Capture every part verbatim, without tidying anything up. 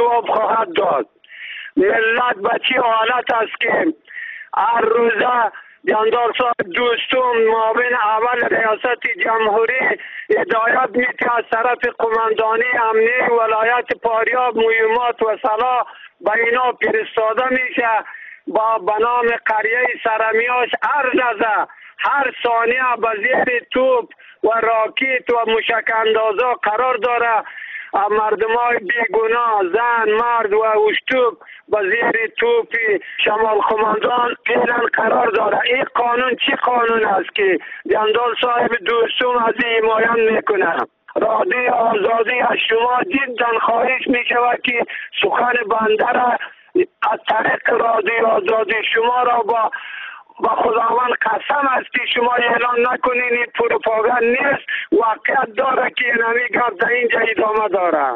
جواب خواهد داد. ملت به چه حالت است که هر روزه جاندار صاحب دوستم معاون اول ریاست جمهوری هدایت میده از طرف قماندانی امنی ولایت فاریاب مهمات و صلاح به اینا فرستاده میشه با بنام قریه سرمیاش هر لحظه هر ثانیه به زیر توپ و راکت و مشک اندازا قرار داره. مردم های بیگناه زن مرد و اشتوب به زیر توپ شمال خماندان فعلا قرار داره. این قانون چی قانون است که جندال صاحب دوستم از این حمایت میکنه؟ رادیو آزادی از شما جدا خواهش میشود که سخن بنده را از طریق رادیو آزادی شما را با با خداوند قسم است که شما اعلان نکنین، این پروپاگاند نیست، واقعیت داره که نمی گفت در اینجا ادامه داره.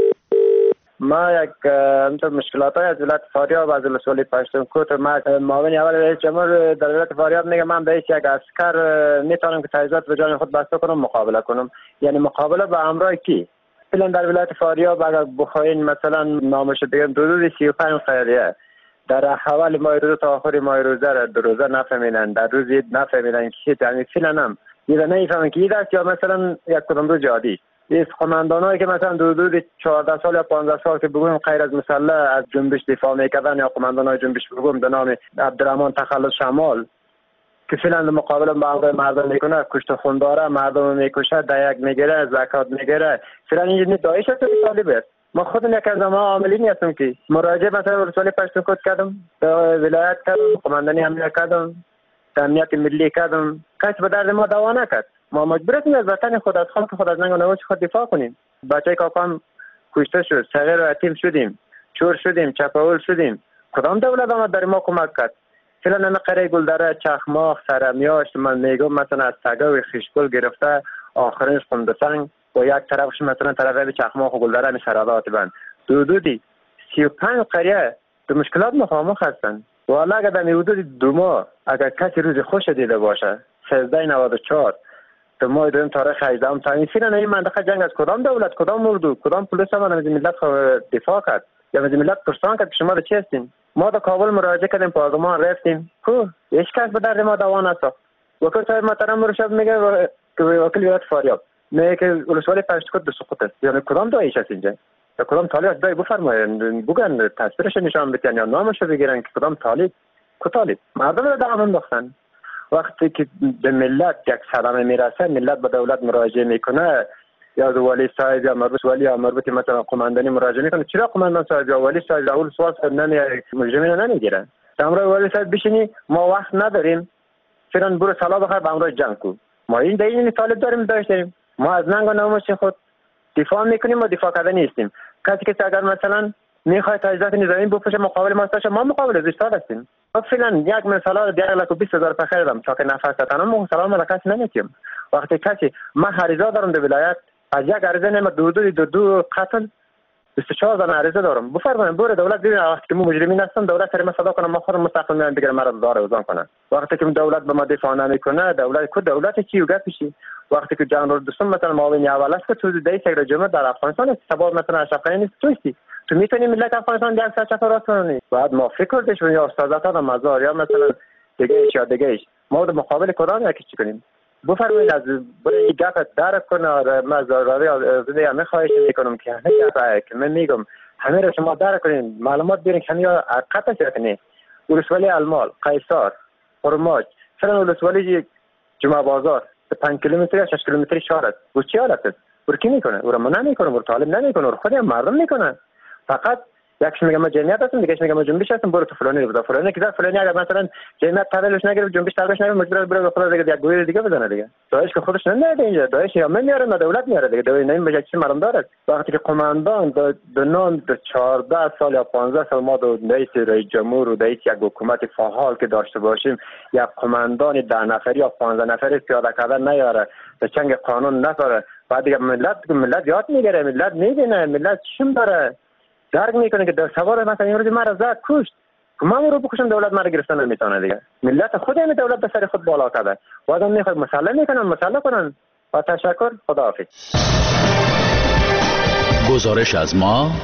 ما یک همطور مشکلات های از ولایت فاریاب از ولسوالی پشتونکوت ما معاون اول رئیس جمهور در ولایت فاریاب میگه من به یک عسکر میتونم که تجهیزات به جان خود بسته کنم مقابله کنم. یعنی مقابله با همراه کی؟ فعلا در ولایت فاریاب اگر بخواین مثلا نامش بگم حدود سی و پنج خیریه در اول ماه روزه تا آخر ماه روزه را در روزه نفهمیدن، در روز عید نفهمیدن که یعنی فعلا هم یه نمیفهمن که عید است یا مثلا یک کدام روز عادی. این قماندانایی که مثلا حدود چهارده سال یا پانزده سال که بگویم غیر از مسلح از جنبش دفاع میکردن یا قماندانای جنبش بگویم به نام عبدالرحمن تخلص شمال که فعلا مقابله با مردم میکنه، کشت خون داره، مردم میکشه، دایک میگیره، زکات میگیره. فعلا این داعش است که طالب است. ما خودم یک از ما عاملین هستم که مراجعه مثلا ولسوالی پشتونخوا کردم، به ولایت کردم، قماندانی امنیت کردم، امنیت ملی کردم، کسی به درد ما دوا نکرد. ما مجبور هستیم از وطن خود از خاک خود از ننگ و نوش خود دفاع کنیم. بچه کاکام کشته شد، صغیر و یتیم شدیم، چور شدیم، چپاول شدیم. کدام دولت آمد در ما کمک کرد؟ فعلا همه قریه گلدره، چخماق، سرمیاش، من میگم مثلا از سگا و خشکل گرفته آخرینش قندسنگ و یک طرفش مثلا طرف چخماق و گلدره می سرادات بند حدودی سی و پنج قریه به مشکلات مخامخ هستند. والا اگر در حدود دو ماه اگر کسی روز خوش دیده باشه سیزده نود و چهار تو ماه دوم تاریخ هجدهم تا این فعلا این منطقه جنگ از کدام دولت کدام اردو کدام پلیس هم از ملت دفاع کرد یا از ملت پرسان کرد که شما چی هستین؟ ما در کابل مراجعه کردیم، پارلمان رفتیم، کو هیچ کس به درد ما دوا نساخت. وکیل صاحب محترم مرشد میگه که وکیل ولایت فاریاب میگه که ولسوالی پشتونخوا به سقوط است. یعنی کدام داعش است اینجا؟ یا کدام طالب است؟ دای بفرمایید بگن تصویرش نشان بدین یا نامش بگیرن که کدام طالب کو طالب. مردم را دام انداختن. وقتی که به ملت یک صدمه میرسه ملت به دولت مراجعه میکنه یا والی صاحب یا مربوط ولی یا مربوط مثلا قماندانی مراجعه میکنه، چرا قماندان صاحب یا والی صاحب اول سوال نمی مجرمین نمیگیرن؟ امروز والی صاحب بشینی ما وقت نداریم فعلا برو سلا بخیر به امروز جنگ کو. ما این دین طالب داریم داشتیم، ما از ننگ و ناموس خود دفاع میکنیم و دفاع کردن نیستیم. کسی که اگر مثلا میخواد تجهیزات نظامی بفروشه مقابل ما است، ما مقابل ازش هستیم. فعلا یک مثلا دیگر لاک و بیست هزار بخیرم تا که نفس تنم و سلام ملکات نمیتیم. وقتی کسی ما حریزا دارم در ولایت از یک عریضه نمی دو دو دو دو قتل بیست و چهار زن عریضه دارم. بفرمایید بور دولت ببین وقتی که مو مجرمین هستن دولت سر ما صدا کنه ما خودم مستقل میام بگیرم مرا داره وزن کنه. وقتی که دولت به ما دفاع نمیکنه دولت کو دولت چی و گپشی. وقتی که جنرال دوستم مثلا معاون اول است تو دای سر جمهور در افغانستان است سبب مثلا اشرف غنی نیست توستی تو میتونی ملت افغانستان یک سر چطور راست کنی بعد ما فکر کردش یا استادات ها مزار یا مثلا دیگه ایش یا دیگه ایش ما در مقابل کدام یکی چی کنیم؟ بفرمایید از برای گپ درک کنه مزاراری از دیگه خواهش میکنم که همه که من میگم همه را شما درک کنین معلومات بیارین که همه حقیقت است نه ولسوالی المال قیصر خرماج فلان ولسوالی جمعه بازار پنج کیلومتر یا شش کیلومتر شهر است و چی حالت است ورکی میکنه او را من نمیکنم او طالب نمیکنه او خود هم مردم میکنه فقط یکش میگم ما جمعیت هستم دیگهش میگم ما جنبش هستم برو تو فلانی بده فلانی که فلانی اگر مثلا جمعیت تبلش نگیره جنبش تبلش نگیره مجبور بره خلاص دیگه یک گویر دیگه بزنه دیگه داعش که خودش نمیاد اینجا داعش یا من میاره نه دولت میاره دیگه داعش نمی بجای چی معلوم داره وقتی که قماندان به نام چهارده سال یا پانزده سال ما دو رئیس رئیس جمهور و رئیس یک حکومت فعال که داشته باشیم یک قماندان ده نفری یا پانزده نفری پیاده کردن نیاره به چنگ قانون نذاره بعد دیگه ملت ملت یاد میگیره ملت میبینه ملت چیم داره درک میکنه که در سوار مثلا امروز مرا زد کشت من رو بکشم دولت مرا گرفتن نمیتونه دیگه ملت خود هم دولت به سر خود بالا کرده بعدم میخواد مسئله میکنن مسئله کنن با تشکر خداحافظ. گزارش از ما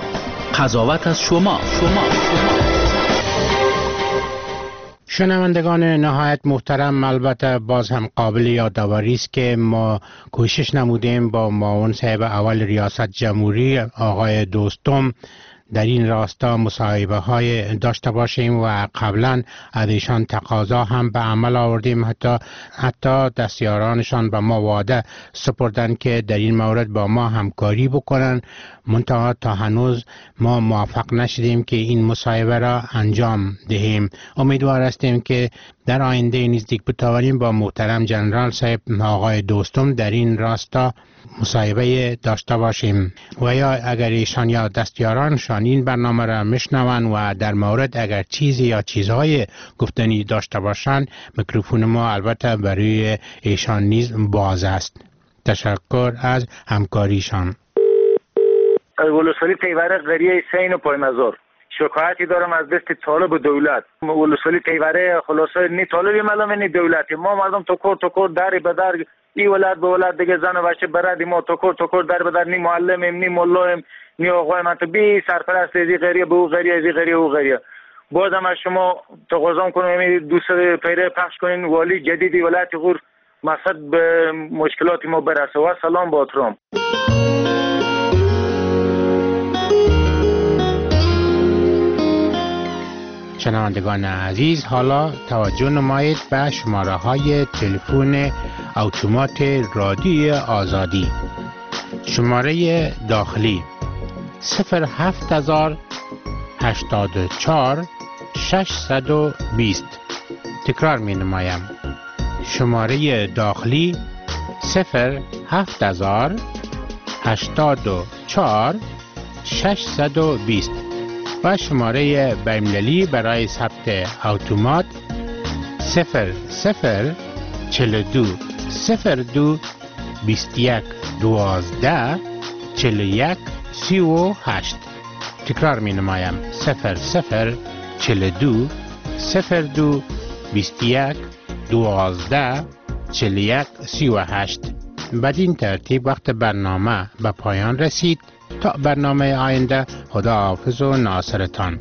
قضاوت از شما شما شنوندگان نهایت محترم، البته باز هم قابل یادآوری است که ما کوشش نمودیم با معاون صاحب اول ریاست جمهوری آقای دوستم در این راستا مصاحبه های داشته باشیم و قبلا از ایشان تقاضا هم به عمل آوردیم. حتی حتی دستیارانشان به ما وعده سپردن که در این مورد با ما همکاری بکنن، منتها تا هنوز ما موفق نشدیم که این مصاحبه را انجام دهیم. امیدوار هستیم که در آینده نزدیک بتوانیم با محترم جنرال صاحب آقای دوستم در این راستا مصاحبه داشته باشیم و یا اگر ایشان یا دستیارانشان این برنامه را میشنوند و در مورد اگر چیزی یا چیزهای گفتنی داشته باشند، میکروفون ما البته برای ایشان نیز باز است. تشکر از همکاریشان. ولسوالی تیوره قریه سین و پایمزار. شکایتی دارم از دست طالب دولت. ولسوالی تیوره خلاصه نی طالبی ملامه نی دولتی. ما مردم تو کور تو کور داری به در ای ولد به ولد دیگه زن و بچه برادی ما تو کور تو کور در به در نی معلمیم نی ملایم نی آقای منطقی سرپرست ازی غریه به او غریه ازی غریه او غریه. بازم از شما تقاضا کنم دوست پیره پخش کنین والی جدیدی ولایت غور مقصد به مشکلات ما برسه. و سلام با احترام. شنوندگان عزیز، حالا توجه نمایید به شماره های تلفن اتومات رادیو آزادی. شماره داخلی صفر هفت هزار هشتاد و چهار ششصد و بیست. تکرار می نمایم. شماره داخلی صفر هفت هزار هشتاد و چهار ششصد و بیست و شماره بین‌المللی برای ثبت اتومات صفر صفر چهل و دو صفر دو بیست و یک دوازده چهل و یک سی و هشت. تکرار می نمایم. صفر صفر چهل و دو صفر دو بیست و یک دوازده چهل و یک سی و هشت. بدین ترتیب وقت برنامه به پایان رسید. تا برنامه آینده، خدا حافظ و ناصرتان.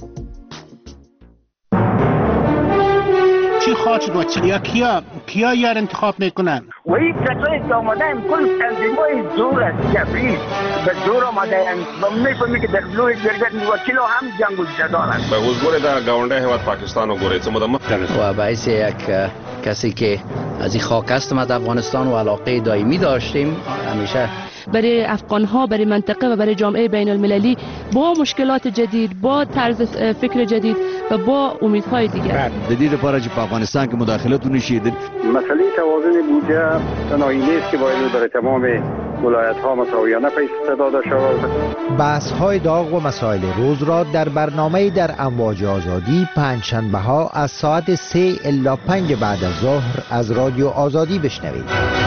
چی خواهد شد و چی؟ یا کیا کیا یار انتخاب میکنن؟ و این کسایی که آمدن کل تنظیمای زور است جبری به زور آمدن و میفهمی که در بلوی جرگت وکیل هم جنگ و جدال است. به حضور در گاونده حمایت پاکستان و گوریت مدام و باعث یک کسی که از این خاک است ما در افغانستان و علاقه دائمی داشتیم همیشه برای افغان‌ها، برای منطقه و برای جامعه بین المللی با مشکلات جدید، با طرز فکر جدید و با امیدهای دیگر. جدید پارچ په افغانستان کې مداخلتونه شیدل. مسئله توازن بودجه تنهایی نیست که باید برای تمام ولایت‌ها مساویانه پیش داده شود. بحث‌های داغ و مسائل روز را در برنامه در امواج آزادی پنجشنبه‌ها از ساعت سه الی پنج بعد از ظهر از رادیو آزادی بشنوید.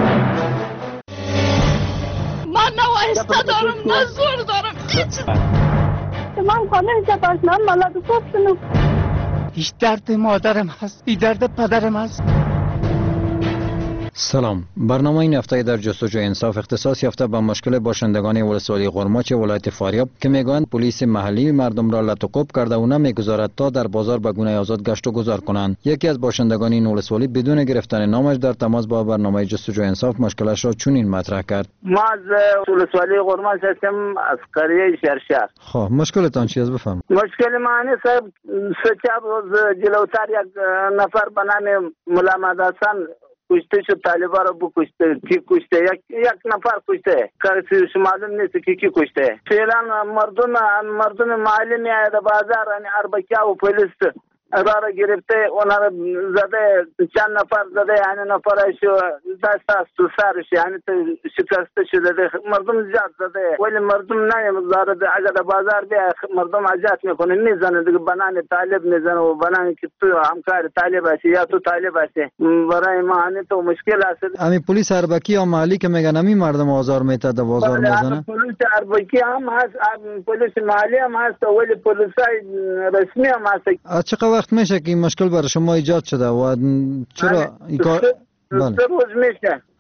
آهسته دارم، نه زور دارم. من خانه چطاش من مالات پستنم. هیچ درد مادرم هست، این درد پدرم هست. سلام. برنامه این هفته در جستجوی انصاف اختصاص یافته به مشکل باشندگان ولسوالی قرماچ ولایت فاریاب که میگویند پلیس محلی مردم را لطوکوب کرده و نمیگذارد تا در بازار به گونه آزاد گشت و گذار کنند. یکی از باشندگان این ولسوالی بدون گرفتن نامش در تماس با برنامه جستجوی انصاف مشکلش را چنین مطرح کرد. ما از ولسوالی قرماچ هستم، از قریه شرشر. خب مشکلتان چی است بفرمایید؟ مشکل ما صاحب سه چهار روز جلوتر یک نفر به نام ملا محمد حسن کشته شد، طالبا رو بکشته. کی کشته؟ یک یک نفر کشته، کسی معلوم نیست کی کی کشته. فعلا مردم مردم محلی میاد بازار، یعنی اربکیا و پلیس را را گرفته، اونا را زده، چند نفر زده، یعنی نفرش دست است تو سرش، یعنی شکسته شده. مردم زیاد زده ولی مردم نمیذاره. اگر بازار بیا مردم اذیت میکنه، میزنه دیگه، بنان طالب میزنه و بنان که تو همکار طالب هستی یا تو طالب هستی. برای ما یعنی تو مشکل است. امی پلیس اربکی یا محلی که میگن امی مردم آزار میته در بازار میزنه. پلیس اربکی هم هست، پلیس محلی هم هست، ولی پلیس رسمی هم هست. چقدر وقت میشه که این مشکل برای شما ایجاد شده و چرا این کار؟ سه روز میشه.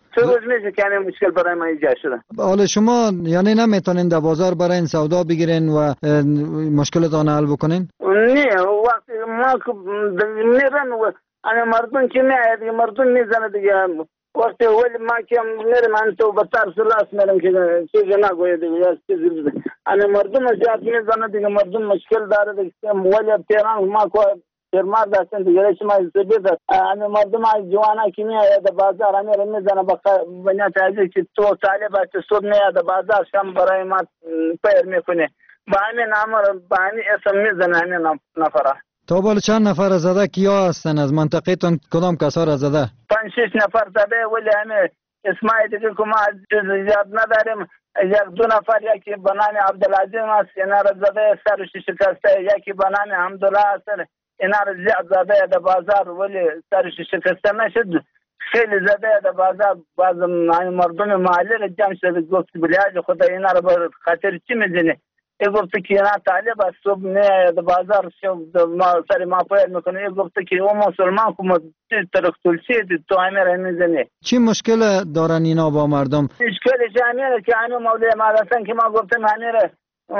سه روز میشه که این مشکل برای ما ایجاد شده. حالا شما یعنی نمیتونین در بازار برای سودا بگیرین و مشکلتان حل بکنین؟ نه وقتی ما میرن و انا مردم که میاد مردم میزنه دیگه وقتی ولی ما که میرم من تو بطار سلاس میرم که چیزی نگویه دیگه چیزی انا مردم زیاد میزنه دیگه مردم مشکل داره دیگه ولی تهران ما کو فرمار داشتن دیگه شما سبب انا مردم جوانا که میاد بازار امیر میزنه بنا تاجی که تو طالب است صبح میاد بازار شام برای ما پیر میکنه با همین امر با همین اسم میزنه همین نفره. تا بالا چند نفر زده کیا هستن از منطقه تون کدام کسا را زده؟ پنج شش نفر زده ولی همه اسمای دیگه که ما زیاد نداریم یک دو نفر یکی بنام عبدالعظیم است اینا را زده سرش شکسته یکی بنام حمدالله است اینا را زیاد زده در بازار ولی سرش شکسته نشد خیلی زده در بازار بعض مردم محلی را جمع شده گفت بلیاج خدا اینا را بر خاطر چی میزنه ای گفت که اینا طالب است صبح میاد بازار ما سر ما پایر میکنه ای گفت که او مسلمان که ترکتول چید تو امیر میزنه. چی مشکل دارن اینا با مردم؟ مشکلش امیر که همه مولای مدرسه که ما گفتم امیر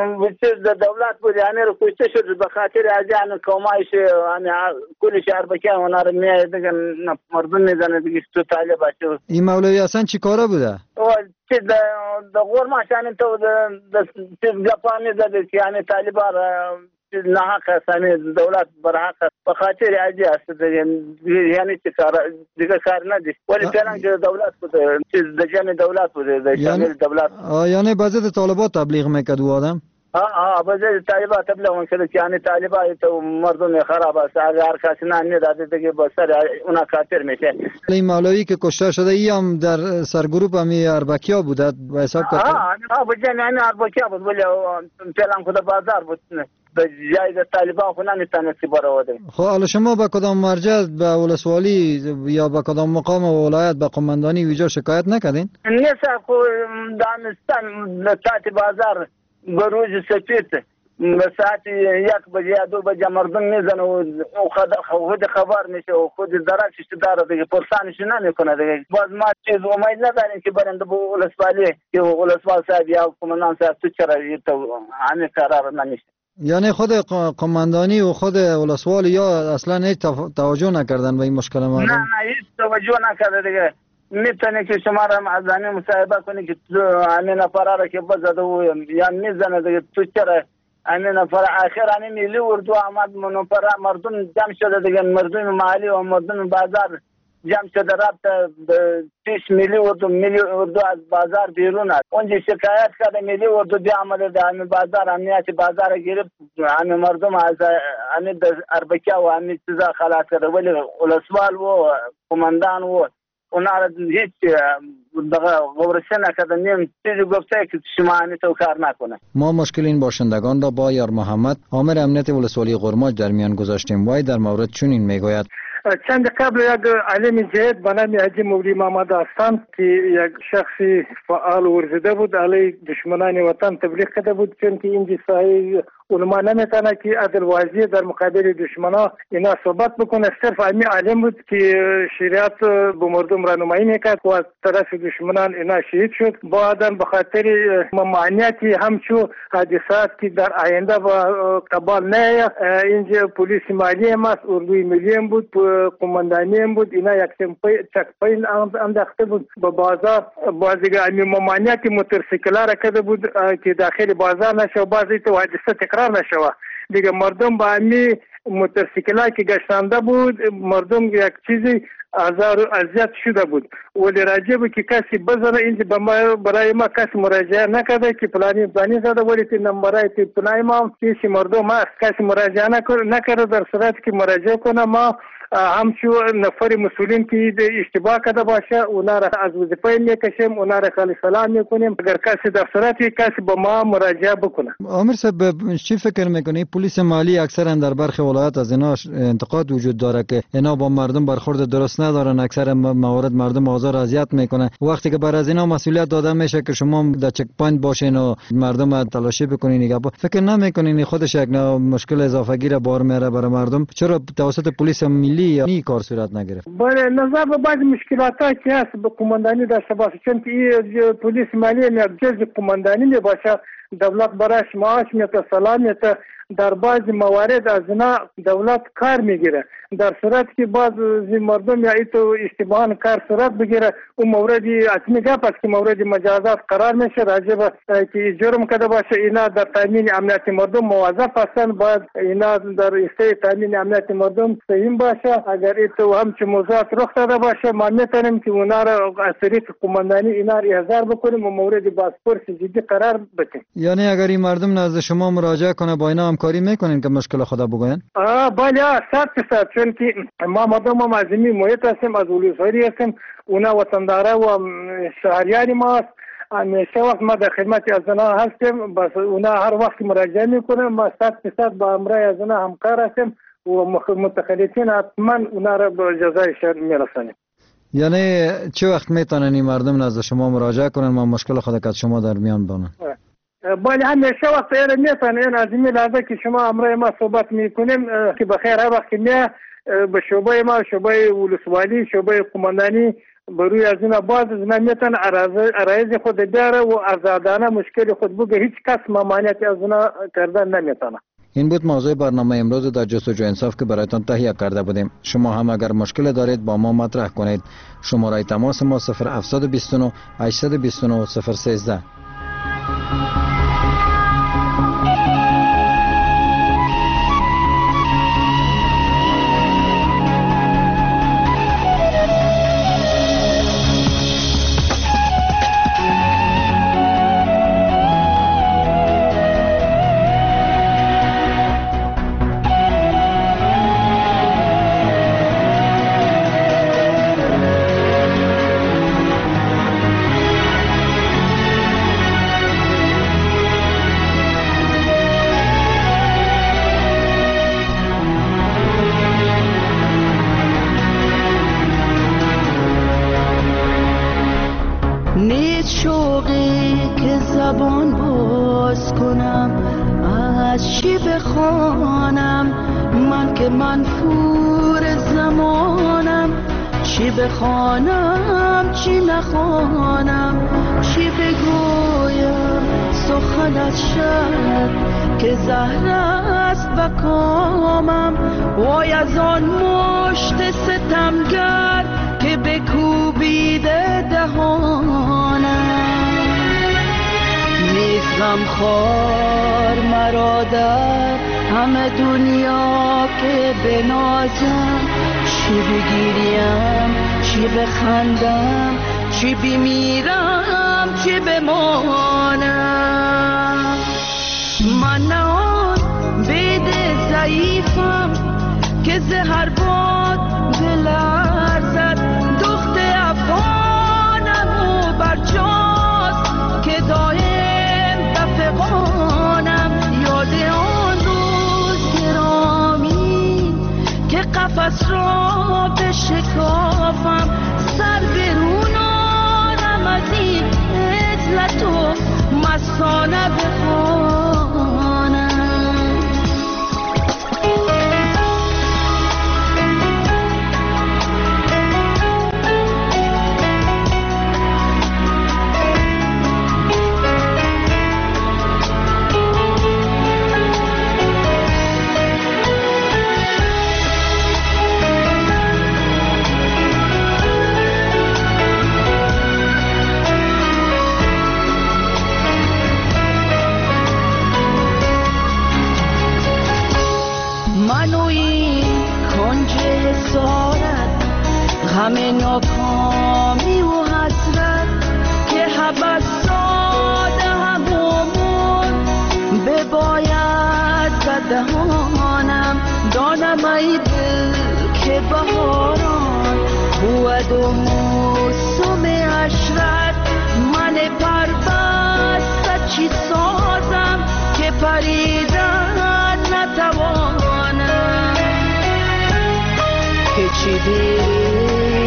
دولت بود امیر کشته شد به خاطر از این قومایش کل شهر بکن اونا رو میاد دیگه مردم میزنه دیگه تو طالب است. این مولوی اصلا چی کاره بوده؟ چه د غورما شان ته د جاپان زده چې یعنی طالبان نه حق سمې دولت بر حق په خاطر عادي است یعنی چې کار دغه کار نه دي ولی څنګه دولت کو چې د جن دولت کو د شامل دولت یعنی بعضی طالبات تبلیغ میکرد و آدم ها ها بعضی طالبات تبلیغ میکرد یعنی طالبات تو مردم خراب است اگر کسی نه داده دیگه با سر اونا خاطر میشه. این مولوی که کشته شده ای هم در سرگروپ امی اربکیا بود و حساب کرد ها ها بجن انا اربکیا بود ولی فعلا خود بازار بود جای د طالبان خو نه میتونستی براوده. خب حالا شما با کدام مرجع به ولسوالی یا با کدام مقام ولایت به قماندانی ویجا شکایت نکردین؟ نه خو دانستان تاتی بازار بروز سپیت ساعت یک بجه یا دو بجه مردم میزنه و خود خبر میشه و خود درکش داره دیگه پرسانش نمیکنه دیگه باز ما چیز امید نداریم که برنده به ولسوالی که ولسوال صاحب یا قماندان صاحب تو چرا همین قرار نمیشه. یعنی خود قماندانی و خود ولسوال یا اصلا هیچ توجه نکردن به این مشکل ما؟ نه نه هیچ توجه نکرده دیگه. میتونه که شما را از همین مصاحبه کنی که همین نفره را که بزده و یا میزنه دیگه تو چرا همین نفره آخر همین ملی اردو آمد منفره مردم جمع شده دیگه مردم محلی و مردم بازار جمع شده رفت پیش ملی اردو ملی اردو از بازار بیرون است اونجا شکایت کرده ملی اردو دی آمده در همین بازار امنیت بازار گرفت همین مردم از همین اربکیا و همین چیزا خلاص کرده ولی ولسوال و قماندان و اونا هیچ دغه غورشه نکرده نیم چیزی گفته که شما همین تو کار نکنه. ما مشکل این باشندگان را با یار محمد آمر امنیت ولسوالی قرماج در میان گذاشتیم وای در مورد چنین میگوید چند قبل یک عالم جهاد به نام حاجی مولوی محمد هستند که یک شخصی فعال ورزیده بود علیه دشمنان وطن تبلیغ کرده بود چون که این جسایی علما نمیتونه که عدل واضح در مقابل دشمنا اینا صحبت بکنه صرف امی عالم بود که شریعت به مردم رانمایی میکرد و از طرف دشمنان اینا شهید شد بعداً به خاطر ممانعتی همچو حادثات که در آینده با قبال نه اینجا پلیس مالی هم است اردوی ملی هم بود قماندانی هم بود اینا یک چک پایین انداخته بود به بازار بعضی امی ممانعتی موتورسیکلا را کرده بود که داخل بازار نشه و بعضی تو حادثه تکرار نشوه دیگه مردم با امی موتورسیکلا که گشتنده بود مردم یک چیزی آزار و اذیت شده بود ولی راجع به که کسی بزنه اینجا برای ما کسی مراجعه نکرده که پلانی پلانی زده ولی تی نمبرای تی پنای ما کسی مردم هست کسی مراجعه نکرده در صورت که مراجعه کنه ما همچو نفر مسئولین که اشتباه کرده باشه اونا را از وظیفه میکشیم اونا را خالی سلام میکنیم اگر کسی در صورتی کسی با ما مراجعه بکنه. عامر صاحب چی فکر میکنی پلیس مالی اکثرا در برخی ولایات از اینا انتقاد وجود داره که اینا با مردم برخورد درست دوست ندارن، اکثر موارد مردم آزار اذیت میکنه. وقتی که بر از اینا مسئولیت داده میشه که شما در چک پوینت باشین و مردم تلاشی بکنین، نگاه فکر نمیکنین خودش یک مشکل اضافه گیر بار میاره برای مردم؟ چرا توسط پلیس ملی یا نی کار صورت نگرفت؟ بله، نظر به بعض مشکلات که هست به قماندانی داشته باشه، چون که پلیس ملی یک جزء قماندانی می باشه، دولت برایش معاش میده، سلام میده. در بعض موارد از اینا دولت کار میگیره، در صورت که بعض مردم یا ایتو اشتباهان کار صورت بگیره، اون موردی اصلی گپ است که مورد مجازات قرار میشه. راجع به که جرم کرده باشه اینا در تامین امنیت مردم موظف هستن، باید اینا در استه تامین امنیت مردم سهم باشه. اگر ایتو همچه موضوعات رخ داده باشه ما میتونیم که اونا را از طریق قماندانی اینا را احضار بکنیم و مورد بازپرس جدی قرار بدیم. یعنی اگر این مردم نزد شما مراجعه کنه با اینا همکاری میکنین که مشکل خدا بگوین؟ آه بله، صد درصد، چون که ما مردم هم از این محیط هستیم، از ولسوالی هستیم، اونا وطنداره و شهریاری ما هست. همیشه وقت ما در خدمت از اونا هستیم، بس اونا هر وقت مراجعه میکنه ما صد درصد با امرای از اونا همکار هستیم و متخلفین حتما اونا را به جزای شر میرسانیم. یعنی چه وقت میتونن این مردم نزد شما مراجعه کنن ما مشکل خود که شما در میان بانن؟ بله، همیشه وقت ایره میتونن. این از این لحظه که شما امرای ما صحبت میکنیم که بخیر هر وقت میه به شعبه ما، شعبه ولسوالی، شعبه قماندانی بروی از اینا باز از اینا میتونن عرایض خود بیاره و آزادانه مشکل خود بگه، هیچ کس ممانعتی از اینا کردن نمیتونه. این بود موضوع برنامه امروز در جستجو انصاف که برایتان تهیه کرده بودیم. شما هم اگر مشکل دارید با ما مطرح کنید. شماره تماس ما صفر هفت دو نه هشت دو نه صفر یک سه. بخوانم چی نخوانم، چی بگویم سخن از شب که زهر است و کامم. وای از آن مشت ستمگر که بکوبیده دهانم. نیست غمخوار مرا در همه دنیا که بنازم، چی بگیریم چی بخندم، چی بمیرم چی بمانم. من نه آن بید ضعیفم که زهر باد بلرزد، دخت افغانم و برجاست که دایم دفقانم. یاد آن روز گرامی که قفس را بشکافم، سر برون آرم از این عزلت و مستانه بخوانم. همه ناکامی و حسرت که حبس داده همون بباید بدهانم. دانم ای دل که بهاران بود و موسم عشرت، من پربسته چی سازم که پریدن نتوانم. که چی دیری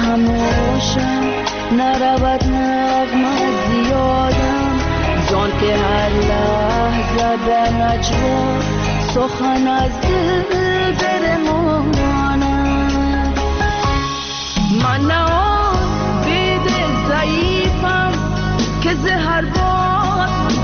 خموشم نرود نغمه زیادم جان که هر لحظه به نجوا سخن از دل برمانم من نه بیدل ضعیفم که زهر باد